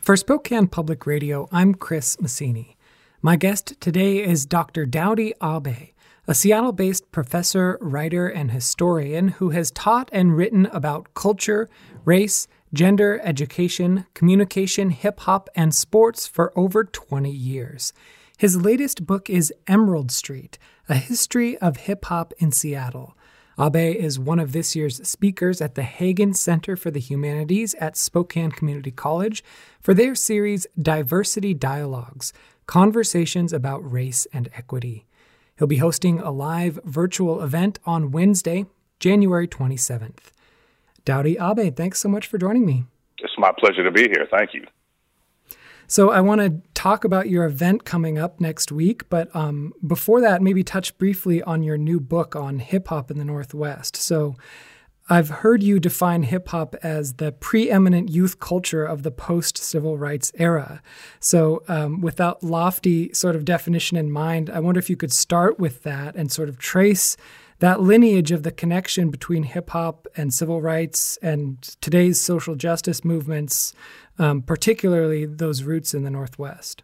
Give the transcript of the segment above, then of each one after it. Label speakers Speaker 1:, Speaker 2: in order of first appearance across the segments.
Speaker 1: For Spokane Public Radio, I'm Chris Massini. My guest today is Dr. Dowdy Abe, a Seattle-based professor, writer, and historian who has taught and written about culture, race, gender, education, communication, hip-hop, and sports for over 20 years. His latest book is Emerald Street, A History of Hip-Hop in Seattle. Abe is one of this year's speakers at the Hagen Center for the Humanities at Spokane Community College for their series Diversity Dialogues, Conversations about Race and Equity. He'll be hosting a live virtual event on Wednesday, January 27th. Dowdy Abe, thanks so much for joining me.
Speaker 2: It's my pleasure to be here. Thank you.
Speaker 1: So I want to talk about your event coming up next week, but before that, maybe touch briefly on your new book on hip-hop in the Northwest. So I've heard you define hip-hop as the preeminent youth culture of the post-civil rights era. So with that lofty sort of definition in mind, I wonder if you could start with that and sort of trace that lineage of the connection between hip-hop and civil rights and today's social justice movements, particularly those roots in the Northwest.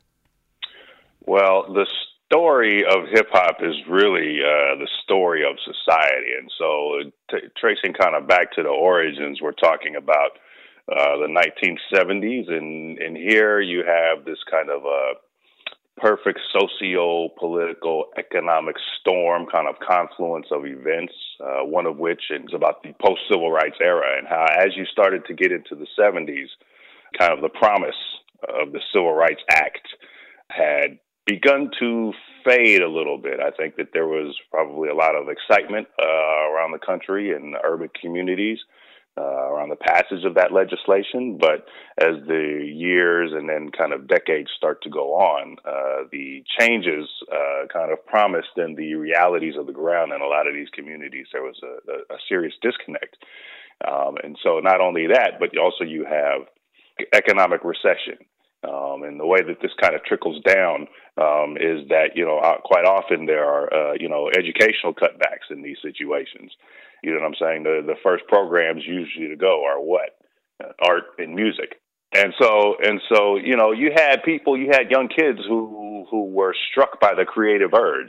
Speaker 2: Well, the story of hip-hop is really the story of society. And so tracing kind of back to the origins, we're talking about the 1970s. And here you have this kind of perfect socio-political economic storm, kind of confluence of events, one of which is about the post-civil rights era and how as you started to get into the 70s, kind of the promise of the Civil Rights Act had begun to fade a little bit. I think that there was probably a lot of excitement around the country and urban communities around the passage of that legislation. But as the years and then kind of decades start to go on, the changes kind of promised and the realities of the ground in a lot of these communities, there was a serious disconnect. And so not only that, but also you have economic recession. And the way that this kind of trickles down is that, quite often there are, educational cutbacks in these situations. You know what I'm saying? The first programs usually to go are what? Art and music. And so, you had young kids who were struck by the creative urge,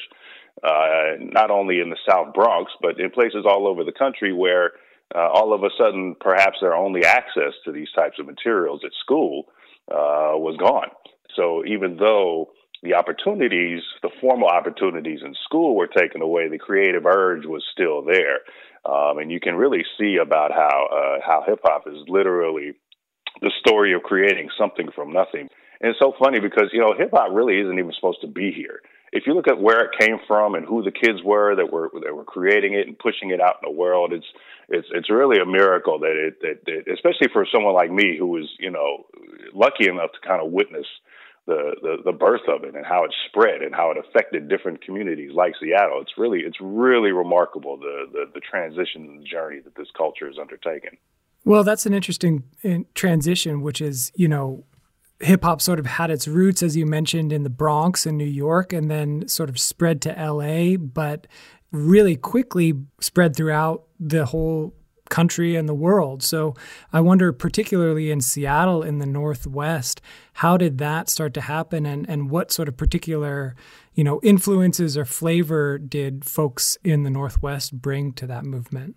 Speaker 2: not only in the South Bronx, but in places all over the country where all of a sudden, perhaps their only access to these types of materials at school was gone. So even though the opportunities, the formal opportunities in school were taken away, the creative urge was still there. And you can really see about how hip-hop is literally the story of creating something from nothing. And it's so funny because, hip-hop really isn't even supposed to be here. If you look at where it came from and who the kids were that were creating it and pushing it out in the world, it's really a miracle that especially for someone like me who was, lucky enough to kind of witness the birth of it and how it spread and how it affected different communities like Seattle. It's really remarkable the transition and the journey that this culture has undertaken.
Speaker 1: Well, that's an interesting transition, which is, hip-hop sort of had its roots, as you mentioned, in the Bronx and New York, and then sort of spread to L.A., but really quickly spread throughout the whole country and the world. So I wonder, particularly in Seattle in the Northwest, how did that start to happen, and what sort of particular, influences or flavor did folks in the Northwest bring to that movement?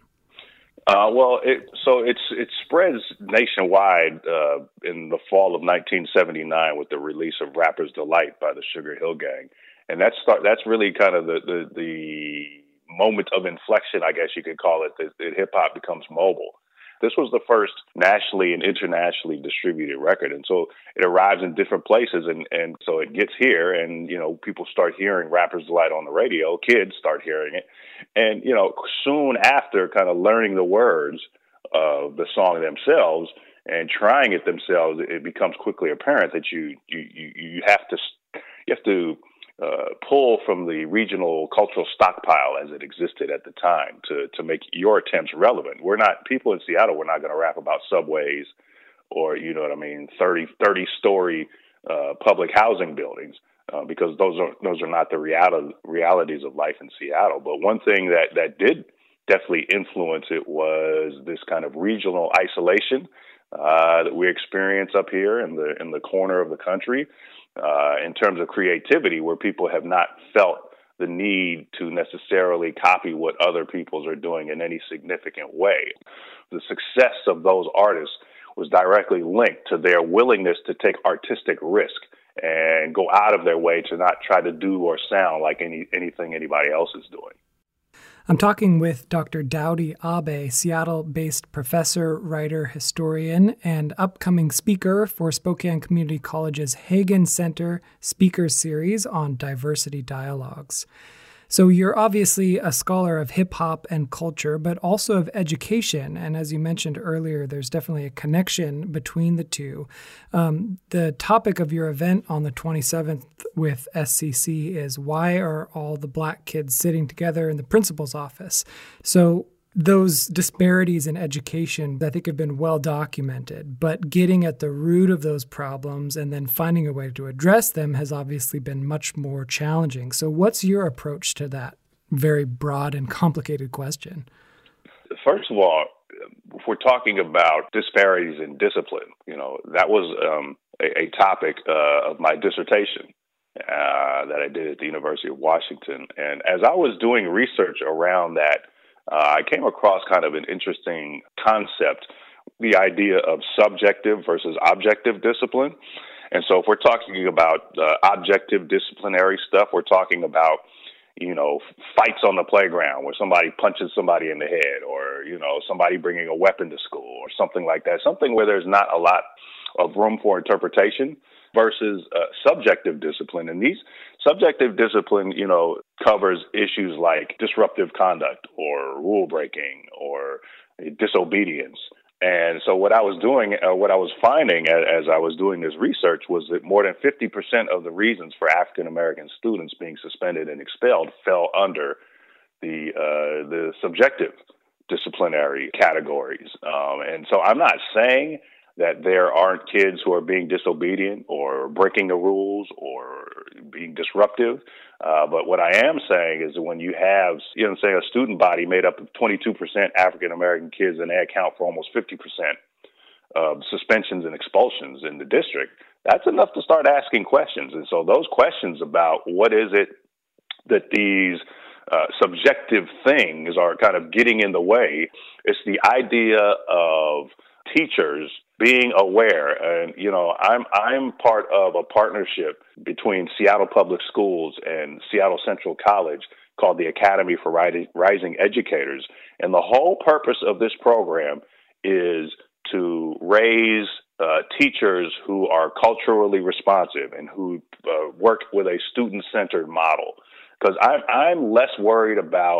Speaker 2: It spreads nationwide in the fall of 1979 with the release of Rapper's Delight by the Sugar Hill Gang, and that's really kind of the moment of inflection, I guess you could call it, that hip hop becomes mobile. This was the first nationally and internationally distributed record, and so it arrives in different places, and so it gets here, and people start hearing Rapper's Delight on the radio. Kids start hearing it, and soon after, kind of learning the words of the song themselves and trying it themselves, it becomes quickly apparent that you have to pull from the regional cultural stockpile as it existed at the time to make your attempts relevant. People in Seattle, we're not going to rap about subways or, 30-story public housing buildings because those are not the realities of life in Seattle. But one thing that did definitely influence it was this kind of regional isolation that we experience up here in the corner of the country, in terms of creativity, where people have not felt the need to necessarily copy what other peoples are doing in any significant way. The success of those artists was directly linked to their willingness to take artistic risk and go out of their way to not try to do or sound like anything anybody else is doing.
Speaker 1: I'm talking with Dr. Dowdy Abe, Seattle-based professor, writer, historian, and upcoming speaker for Spokane Community College's Hagen Center Speaker Series on Diversity Dialogues. So you're obviously a scholar of hip-hop and culture, but also of education. And as you mentioned earlier, there's definitely a connection between the two. The topic of your event on the 27th with SCC is why are all the Black kids sitting together in the principal's office? So those disparities in education, I think, have been well documented, but getting at the root of those problems and then finding a way to address them has obviously been much more challenging. So what's your approach to that very broad and complicated question?
Speaker 2: First of all, if we're talking about disparities in discipline, that was a topic of my dissertation that I did at the University of Washington. And as I was doing research around that, I came across kind of an interesting concept, the idea of subjective versus objective discipline. And so if we're talking about objective disciplinary stuff, we're talking about, fights on the playground where somebody punches somebody in the head, or, somebody bringing a weapon to school or something like that, something where there's not a lot of room for interpretation, versus subjective discipline. And these subjective discipline, covers issues like disruptive conduct or rule breaking or disobedience. And so what I was doing, what I was finding as I was doing this research was that more than 50% of the reasons for African-American students being suspended and expelled fell under the subjective disciplinary categories. And so I'm not saying that there aren't kids who are being disobedient or breaking the rules or being disruptive. But what I am saying is that when you have, a student body made up of 22% African-American kids, and they account for almost 50% of suspensions and expulsions in the district, that's enough to start asking questions. And so those questions about what is it that these subjective things are kind of getting in the way, it's the idea of teachers being aware. And, I'm part of a partnership between Seattle Public Schools and Seattle Central College called the Academy for Rising Educators. And the whole purpose of this program is to raise teachers who are culturally responsive and who work with a student-centered model. Because I'm less worried about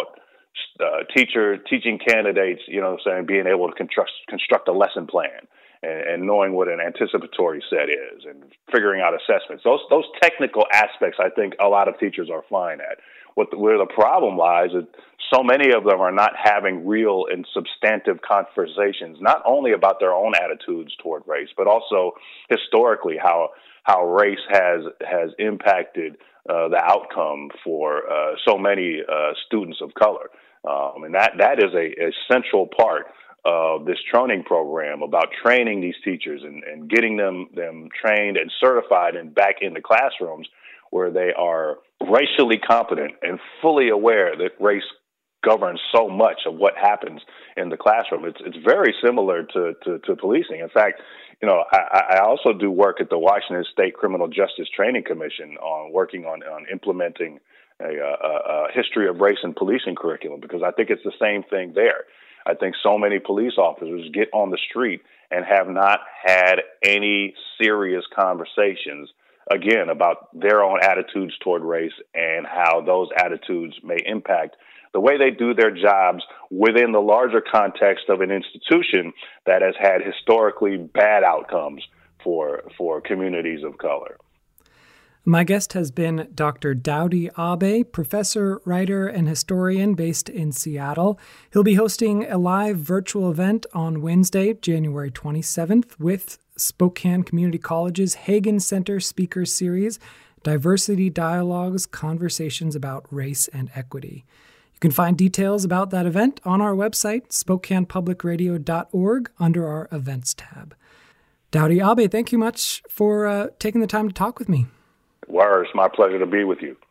Speaker 2: teaching candidates, being able to construct a lesson plan and knowing what an anticipatory set is and figuring out assessments. Those technical aspects, I think a lot of teachers are fine at. Where the problem lies is so many of them are not having real and substantive conversations, not only about their own attitudes toward race, but also historically how race has impacted the outcome for so many students of color. And that is a central part of this training program, about training these teachers and getting them trained and certified and back into classrooms where they are racially competent and fully aware that race governs so much of what happens in the classroom. It's very similar to policing. In fact, I also do work at the Washington State Criminal Justice Training Commission on working on implementing a history of race and policing curriculum, because I think it's the same thing there. I think so many police officers get on the street and have not had any serious conversations, again, about their own attitudes toward race and how those attitudes may impact the way they do their jobs within the larger context of an institution that has had historically bad outcomes for communities of color.
Speaker 1: My guest has been Dr. Dowdy Abe, professor, writer, and historian based in Seattle. He'll be hosting a live virtual event on Wednesday, January 27th, with Spokane Community College's Hagen Center Speaker Series, Diversity Dialogues, Conversations about Race and Equity. You can find details about that event on our website, SpokanePublicRadio.org, under our Events tab. Daudi Abe, thank you much for taking the time to talk with me.
Speaker 2: Well, it's my pleasure to be with you.